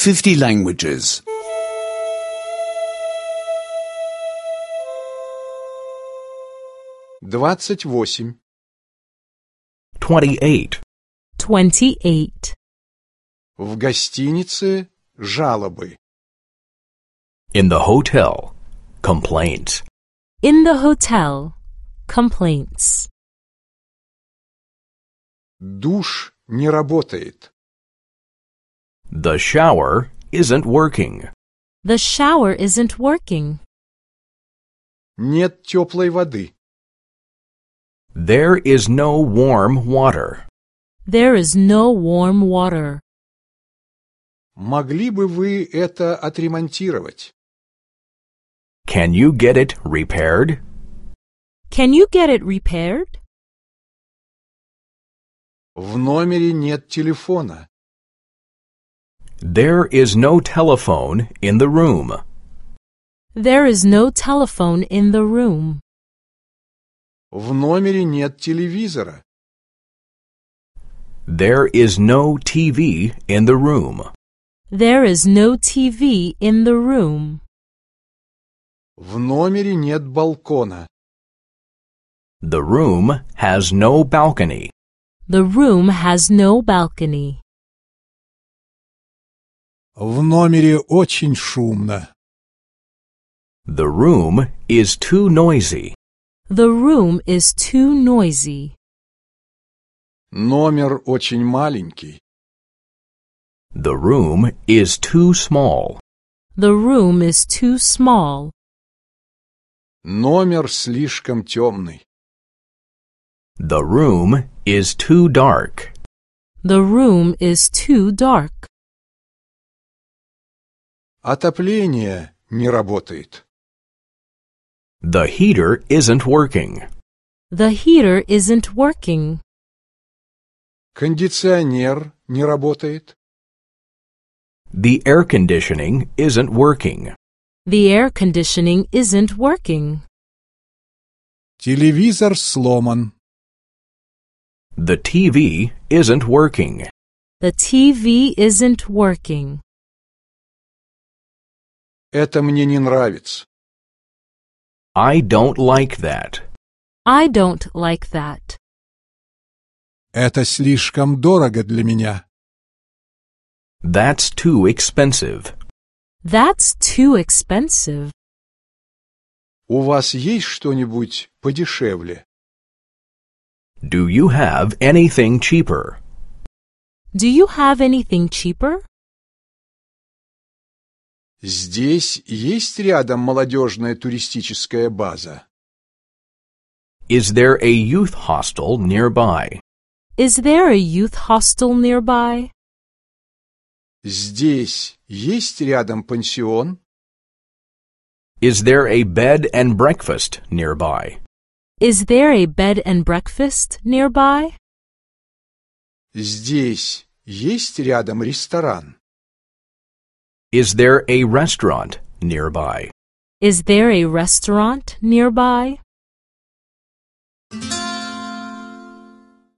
50 languages. 28. 28. 28. В гостинице жалобы. In the hotel. Complaints. In the hotel. Complaints. Душ не работает. The shower isn't working. The shower isn't working. Нет теплой воды. There is no warm water. There is no warm water. Могли бы вы это отремонтировать? Can you get it repaired? Can you get it repaired? В номере нет телефона. There is no telephone in the room. There is no telephone in the room. В номере нет телевизора. There is no TV in the room. There is no TV in the room. В номере нет балкона. The room has no balcony. The room has no balcony. В номере очень шумно. The room is too noisy. The room is too noisy. Номер очень маленький. The room is too small. The room is too small. Номер слишком темный. The room is too dark. The room is too dark. Отопление не работает. The heater isn't working. The heater isn't working. Кондиционер не работает. The air conditioning isn't working. The air conditioning isn't working. Телевизор сломан. The TV isn't working. The TV isn't working. Это мне не нравится. I don't like that. I don't like that. Это слишком дорого для меня. That's too expensive. That's too expensive. У вас есть что-нибудь подешевле? Do you have anything cheaper? Do you have anything cheaper? Здесь есть рядом молодежная туристическая база? Is there a youth hostel nearby? Is there a youth hostel nearby? Здесь есть рядом пансион? Is there a bed and breakfast nearby? Is there a bed and breakfast nearby? Здесь есть рядом ресторан? Is there a restaurant nearby? Is there a restaurant nearby?